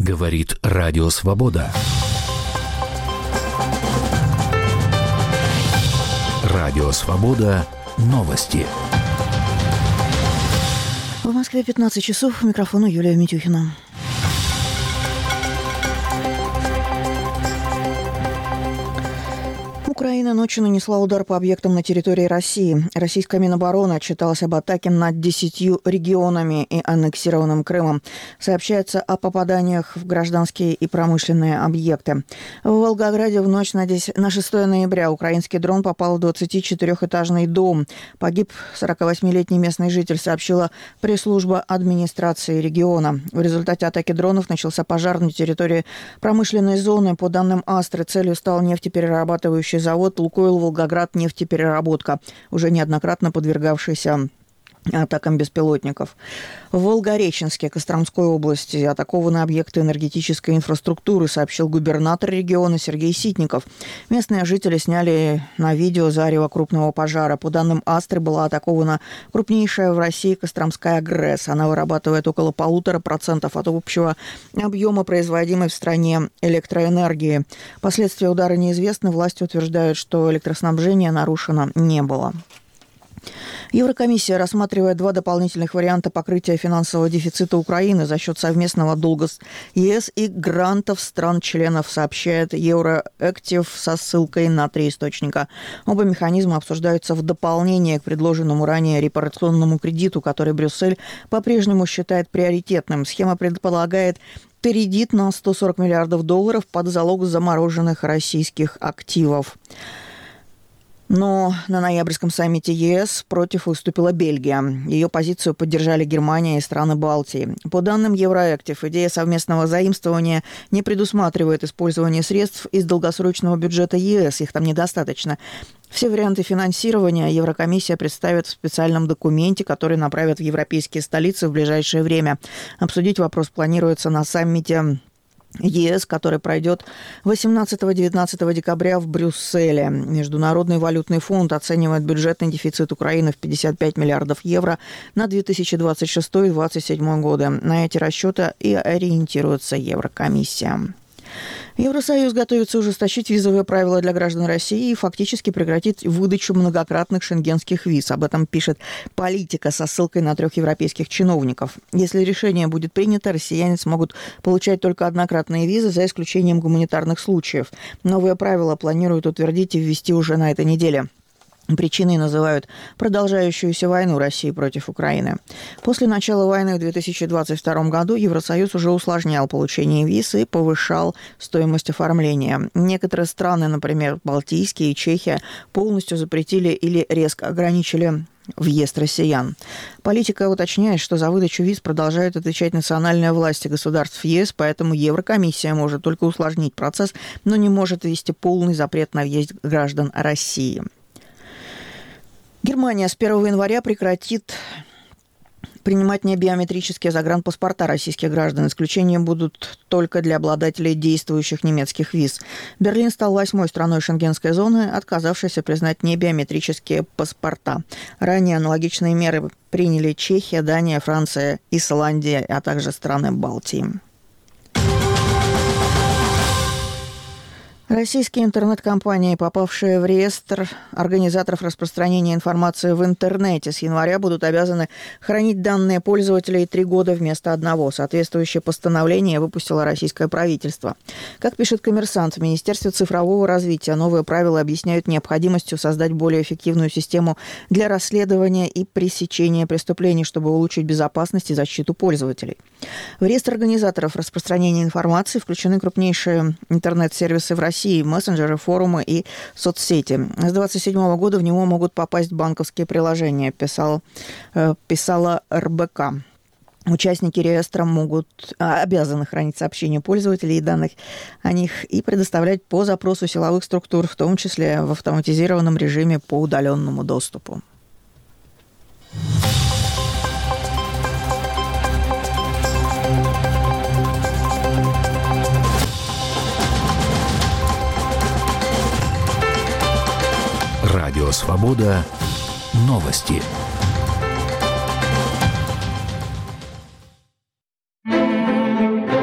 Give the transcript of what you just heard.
Говорит Радио Свобода. Радио Свобода. Новости. В Москве 15 часов. У микрофона Юлия Митюхина. Украина ночью нанесла удар по объектам на территории России. Российская Минобороны отчиталась об атаке над 10 регионами и аннексированным Крымом. Сообщается о попаданиях в гражданские и промышленные объекты. В Волгограде в ночь на 6 ноября украинский дрон попал в 24-этажный дом. Погиб 48-летний местный житель, сообщила пресс-служба администрации региона. В результате атаки дронов начался пожар на территории промышленной зоны. По данным Астры, целью стал нефтеперерабатывающий завод «Лукойл Волгоград нефтепереработка», уже неоднократно подвергавшийся атакам беспилотников. В Волгореченске Костромской области атакованы объекты энергетической инфраструктуры, сообщил губернатор региона Сергей Ситников. Местные жители сняли на видео зарево крупного пожара. По данным Астры, была атакована крупнейшая в России Костромская ГРЭС. Она вырабатывает около 1,5% от общего объема производимой в стране электроэнергии. Последствия удара неизвестны. Власти утверждают, что электроснабжение нарушено не было. Еврокомиссия рассматривает 2 дополнительных варианта покрытия финансового дефицита Украины за счет совместного долга с ЕС и грантов стран-членов, сообщает Евроактив со ссылкой на 3 источника. Оба механизма обсуждаются в дополнение к предложенному ранее репарационному кредиту, который Брюссель по-прежнему считает приоритетным. Схема предполагает кредит на $140 миллиардов под залог замороженных российских активов. Но на ноябрьском саммите ЕС против выступила Бельгия. Ее позицию поддержали Германия и страны Балтии. По данным Евроактив, идея совместного заимствования не предусматривает использование средств из долгосрочного бюджета ЕС. Их там недостаточно. Все варианты финансирования Еврокомиссия представит в специальном документе, который направят в европейские столицы в ближайшее время. Обсудить вопрос планируется на саммите ЕС, который пройдет 18-19 декабря в Брюсселе. Международный валютный фонд оценивает бюджетный дефицит Украины в 55 миллиардов евро на 2026-2027 годы. На эти расчеты и ориентируется Еврокомиссия. Евросоюз готовится ужесточить визовые правила для граждан России и фактически прекратить выдачу многократных шенгенских виз. Об этом пишет «Политика» со ссылкой на 3 европейских чиновников. Если решение будет принято, россияне смогут получать только однократные визы, за исключением гуманитарных случаев. Новые правила планируют утвердить и ввести уже на этой неделе. Причиной называют продолжающуюся войну России против Украины. После начала войны в 2022 году Евросоюз уже усложнял получение виз и повышал стоимость оформления. Некоторые страны, например, Балтийские и Чехия, полностью запретили или резко ограничили въезд россиян. Политика уточняет, что за выдачу виз продолжают отвечать национальные власти государств ЕС, поэтому Еврокомиссия может только усложнить процесс, но не может ввести полный запрет на въезд граждан России. Германия с 1 января прекратит принимать небиометрические загранпаспорта российских граждан. Исключением будут только для обладателей действующих немецких виз. Берлин стал 8-й страной шенгенской зоны, отказавшейся признать небиометрические паспорта. Ранее аналогичные меры приняли Чехия, Дания, Франция, Исландия, а также страны Балтии. Российские интернет-компании, попавшие в реестр организаторов распространения информации в интернете, с января будут обязаны хранить данные пользователей 3 года вместо 1. Соответствующее постановление выпустило российское правительство. Как пишет «Коммерсант», в Министерстве цифрового развития новые правила объясняют необходимостью создать более эффективную систему для расследования и пресечения преступлений, чтобы улучшить безопасность и защиту пользователей. В реестр организаторов распространения информации включены крупнейшие интернет-сервисы в России, мессенджеры, форумы и соцсети. С 2027 года в него могут попасть банковские приложения, писала РБК. Участники реестра обязаны хранить сообщения пользователей и данных о них и предоставлять по запросу силовых структур, в том числе в автоматизированном режиме по удаленному доступу. Радио Свобода. Новости.